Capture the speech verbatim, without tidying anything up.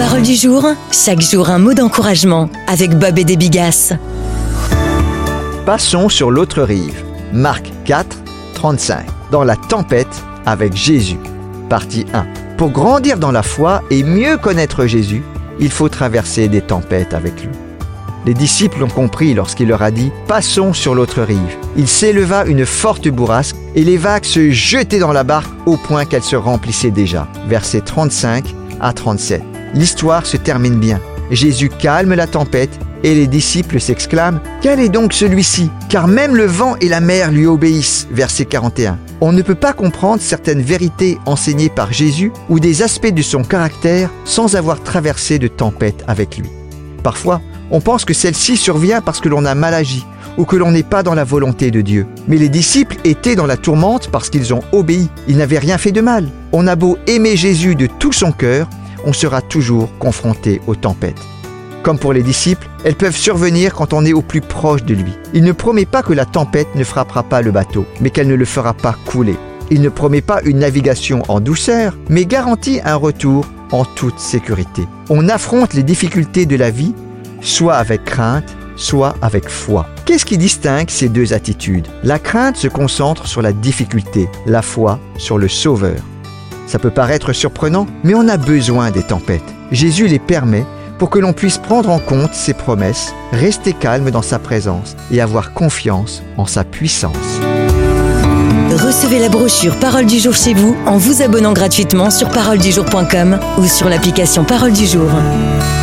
Parole du jour, chaque jour un mot d'encouragement avec Bob et des Bigasses. Passons sur l'autre rive. Marc quatre, trente-cinq. Dans la tempête avec Jésus. Partie un. Pour grandir dans la foi et mieux connaître Jésus, il faut traverser des tempêtes avec lui. Les disciples ont compris lorsqu'il leur a dit « Passons sur l'autre rive ». Il s'éleva une forte bourrasque et les vagues se jetaient dans la barque au point qu'elle se remplissait déjà. Versets trente-cinq à trente-sept. L'histoire se termine bien. Jésus calme la tempête et les disciples s'exclament « Quel est donc celui-ci ? Car même le vent et la mer lui obéissent. » Verset quarante et un. On ne peut pas comprendre certaines vérités enseignées par Jésus ou des aspects de son caractère sans avoir traversé de tempête avec lui. Parfois, on pense que celle-ci survient parce que l'on a mal agi ou que l'on n'est pas dans la volonté de Dieu. Mais les disciples étaient dans la tourmente parce qu'ils ont obéi. Ils n'avaient rien fait de mal. On a beau aimer Jésus de tout son cœur, on sera toujours confronté aux tempêtes. Comme pour les disciples, elles peuvent survenir quand on est au plus proche de lui. Il ne promet pas que la tempête ne frappera pas le bateau, mais qu'elle ne le fera pas couler. Il ne promet pas une navigation en douceur, mais garantit un retour en toute sécurité. On affronte les difficultés de la vie, soit avec crainte, soit avec foi. Qu'est-ce qui distingue ces deux attitudes ? La crainte se concentre sur la difficulté, la foi sur le Sauveur. Ça peut paraître surprenant, mais on a besoin des tempêtes. Jésus les permet pour que l'on puisse prendre en compte ses promesses, rester calme dans sa présence et avoir confiance en sa puissance. Recevez la brochure Parole du jour chez vous en vous abonnant gratuitement sur parole du jour point com ou sur l'application Parole du jour.